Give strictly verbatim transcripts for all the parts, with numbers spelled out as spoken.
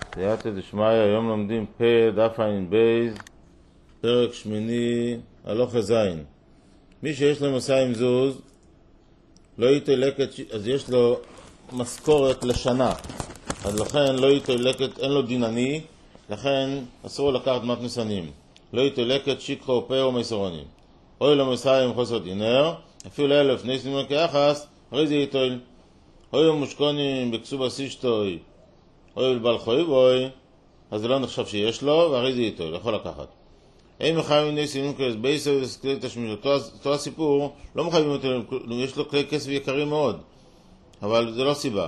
סייעתא דשמיא, היום לומדים פ' דף עין בייז, פרק שמיני, הלכה זין. מי שיש לו מסע עם זוז, לא ייתן לקט, אז יש לו משכורת לשנה. אז לכן לא ייתן לקט, אין לו דינני, לכן אסור לקחת מתנסנים. לא ייתן לקט, שיקחו או פה או מסרונים. אוי לו מסע עם חוסר דינר, אפילו אלף נסים כאחס, הרי זה ייתן. אוי לו מושכונים בכסובה סישטוי, אוי לבעל חוי בוי, אז זה לא נחשב שיש לו, והרי זה ייתן, יכול לקחת. אין מחייבים נסים כסף, בייסר וסקלי תשמיש, אותו הסיפור, לא מחייבים אותו, יש לו כלי כסף יקרים מאוד, אבל זה לא סיבה.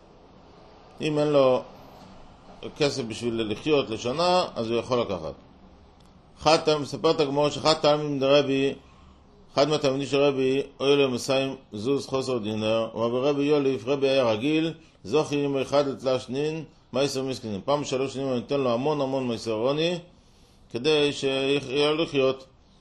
אם אין לו כסף בשביל לחיות לשנה, אז הוא יכול לקחת. אחד, מספר את הגמור שאחד תלמיד דרבי, אחד מהתלמידים של רבי, אוי לו מסיים זוז חוסר דינר, וברבי יוליף, רבי היה רגיל, זוכי עם אחד לתלש נין, מייסר מסכנים. פעם שלוש שנים אני נותן לו המון המון מייסרוני, כדי שיהיה לחיות.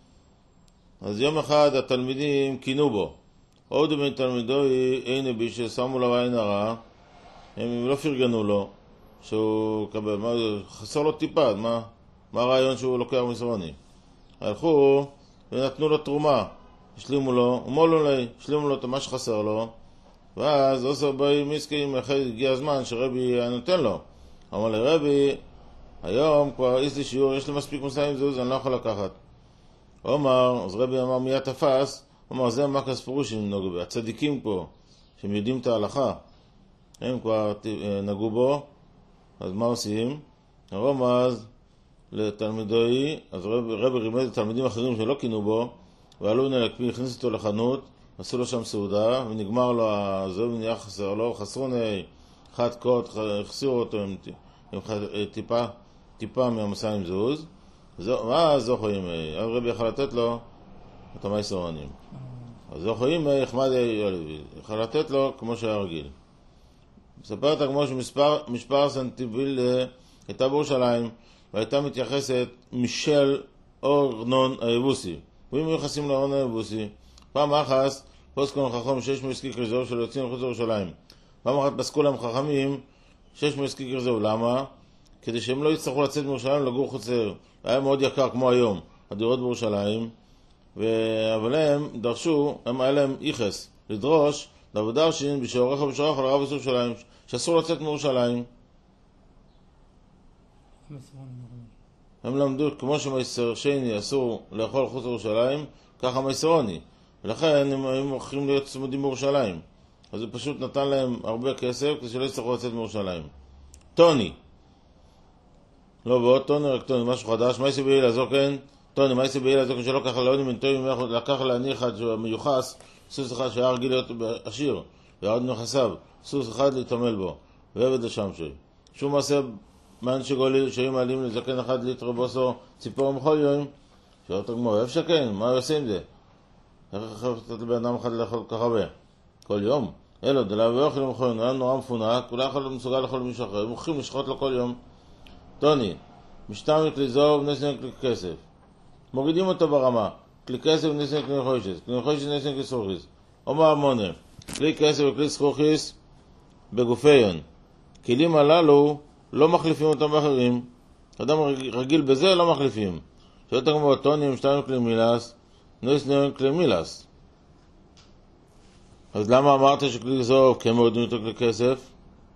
אז יום אחד התלמידים קינו בו. עוד בין תלמידוי אין בי ששמו לו עין הרע, הם לא פרגנו לו, שהוא קבל, מה, חסר לו טיפה, מה, מה הרעיון שהוא לוקח מייסרוני? הלכו ונתנו לו תרומה, השלימו לו, ומולו לי, השלימו לו את מה שחסר לו, ואז עושה בי מסכים, אחרי הגיע הזמן שרבי היה נותן לו. אמר לי, רבי, היום כבר יש לי שיעור, יש לי מספיק מסעים זוז, אני לא יכול לקחת. אומר, אז רבי אמר, מיד תפס, אמר, זה מקס פרושים נגעו בי, הצדיקים פה, שהם יודעים את ההלכה, הם כבר נגעו בו, אז מה עושים? הרומז לתלמידוי, אז רבי, רבי רימד לתלמידים אחרים שלא קינו בו, ועלו נלקפי, הכניס אותו לחנות, עשו לו שם סעודה, ונגמר לו, זה ונהיה חסר לו, חסרו ני חד קוט, החסירו אותו עם, עם טיפה, טיפה מהמסע עם זוז, ואז זוכו ימי, הרבי יכול לתת לו את המייסרונים. אז זוכו ימי, החמד יכול לתת לו כמו שהיה רגיל. מספרת כמו שמשפר סנטיביל הייתה בירושלים, והייתה מתייחסת מישל אורנון היבוסי. ואם יחסים לאורנון היבוסי, פעם אחת פוסקו חכם שש מעסקי כרזו של יוצאים מחוץ לירושלים. פעם אחת פסקו להם חכמים שש מעסקי כרזו. למה? כדי שהם לא יצטרכו לצאת מירושלים לגור חוץ לעיר. היה מאוד יקר כמו היום, הדירות בירושלים, ו... אבל הם דרשו, הם היה להם איחס, לדרוש לעבודה שין בשעורך ובשעורך על הרב יוסף שלהם, שאסור לצאת מירושלים. הם למדו כמו שמייסר שני אסור לאכול חוץ לירושלים, ככה מייסרוני. ולכן הם היו מוכרים להיות צמודים בירושלים. אז הוא פשוט נתן להם הרבה כסף כדי שלא יצטרכו לצאת מירושלים. טוני. לא בעוד טוני, רק טוני, משהו חדש. מה יעשה בעיל הזוקן? טוני, מה יעשה בעיל הזוקן שלא ככה לעוני מן טועים, לקח לעני אחד מיוחס, סוס אחד שהיה רגיל להיות עשיר, ועוד נכסיו, סוס אחד להתעמל בו, ועבד לשם שוי. שום מעשה מאנשי גוליל שהיו מעלים לזקן אחד ליטר בוסו ציפור מכל יום, שאותו גמור, איפה שכן? מה עושה עם זה? איך יכול לתת לבן אדם אחד לאכול כך הרבה? כל יום? אלו, דלה ואוכל למכון, היה נורא מפונה, כולה יכול מסוגל לאכול למישהו אחר, הם מוכרים לשחוט לו כל יום. טוני, משתם לכלי זוב, נסים כלי כסף. מורידים אותו ברמה, כלי כסף ונסים כלי חוישס, כלי חוישס ונסים כלי סרוכיס. אומר מונה, כלי כסף וכלי סרוכיס בגופיון. כלים הללו לא מחליפים אותם באחרים. אדם רגיל בזה לא מחליפים. שאתה כמו טוני, משתם כלי מילס, נסים כלי מילס. אז למה אמרת שכלי זוב כן מורידים אותו כלי כסף?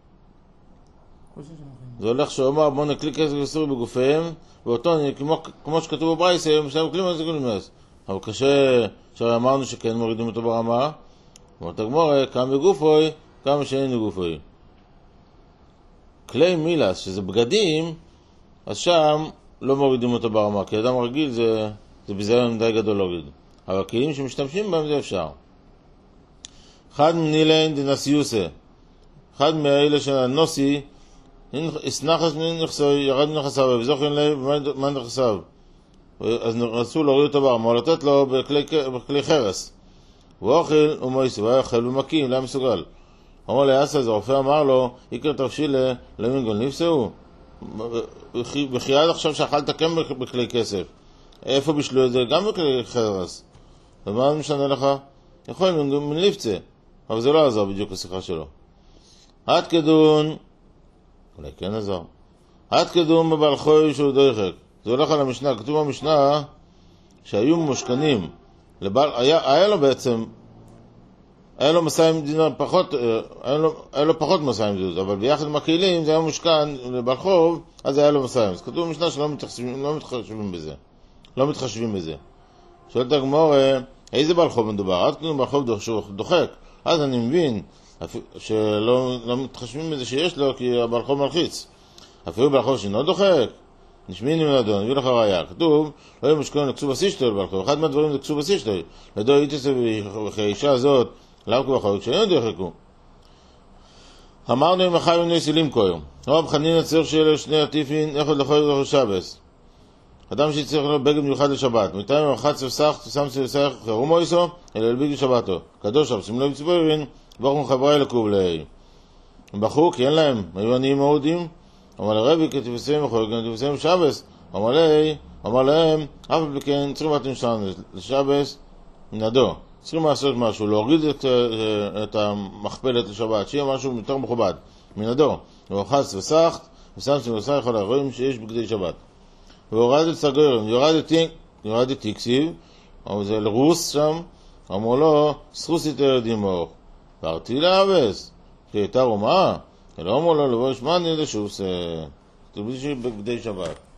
זה הולך שאומר בוא נקליק כסף וסורי בגופיהם, ואותו כמו, כמו שכתוב בברייסה, הם משלם כלים וזה כלים מס. אבל קשה שאמרנו שכן מורידים אותו ברמה, ואתה גמור, כמה בגופוי, כמה שאין בגופוי. כלי מילס, שזה בגדים, אז שם לא מורידים אותו ברמה, כי אדם רגיל זה, זה ביזיון די גדול לא גדול. אבל כלים שמשתמשים בהם זה אפשר. אחד מנילן דנסיוסה, אחד מהאלה של הנוסי, הסנחס מנכסו, ירד מנכסיו, וזוכן לב מה נכסיו. אז רצו להוריד אותו ברמה, לתת לו בכלי, בכלי חרס. הוא אוכל ומויסו, הוא אוכל ומקים, לא מסוגל. אמר לי, אסה, זה רופא אמר לו, עיקר תבשיל למינגון, נפסעו. וכי עד עכשיו שאכלת כן בכלי כסף. איפה בשלו את זה? גם בכלי חרס. ומה משנה לך? יכול מינגון מנפצה. אבל זה לא עזר בדיוק השיחה שלו. עד כדון, אולי כן עזר. עד קדום בבעל חוי שהוא דוחק. זה הולך על המשנה, כתוב במשנה שהיו מושכנים, לבעל, היה, היה לו בעצם, היה לו מסיים דינר פחות, היה לו, היה לו פחות מסיים זוז, אבל ביחד עם הכלים זה היה מושכן לבעל חוב, אז היה לו מסיים. אז כתוב במשנה שלא מתחשבים, לא מתחשבים בזה. לא מתחשבים בזה. שואלת הגמור, איזה בעל חוב מדובר? עד קדום בעל חוב דוחק. אז אני מבין שלא לא מתחשבים בזה שיש לו, כי הבעל חוב מלחיץ. אפילו בעל חוב שאינו דוחק, נשמיני מנדון, נביא לך ראיה. כתוב, לא יהיה מושכן לקצוב הסישתו לבעל חוב. אחד מהדברים זה קצוב הסישתו. לדו איתסה וכאישה הזאת, למה כבר חוב? כשאינו דוחקו. אמרנו אם החי ונוי סילים כה יום. רב חנין הצריך שיהיה לו שני עטיפין, אחד לחוי ולחוי שבס. אדם שצריך לו בגד מיוחד לשבת. מתאים עם אחת ספסח, תשם ספסח חירומו איסו, אלא לבגד לשבתו. קדוש רב, שימו לו בציפורים, ברוך חברי לקוב להי. הם בחרו כי אין להם, היו עניים מעודים, אמר לרבי כתפסים וחוי, כתפסים שבס. אמר לי, אמר להם, אף בכן, צריכים בתים שלנו לשבס, מנדו. צריכים לעשות משהו, להוריד את, את המכפלת לשבת, שיהיה משהו יותר מכובד. מנדו. ואחת ספסח, ושם ספסח יכול להרואים שיש בגדי שבת. והורד את סגורים, יורד את תקסיב, אבל זה לרוס שם, אמרו לו, סחוס יותר דימור. והרתי לאבס, כי הייתה רומה, אלא אמרו לו, לבוא שמעני לשוס, תלבישי בגדי שבת.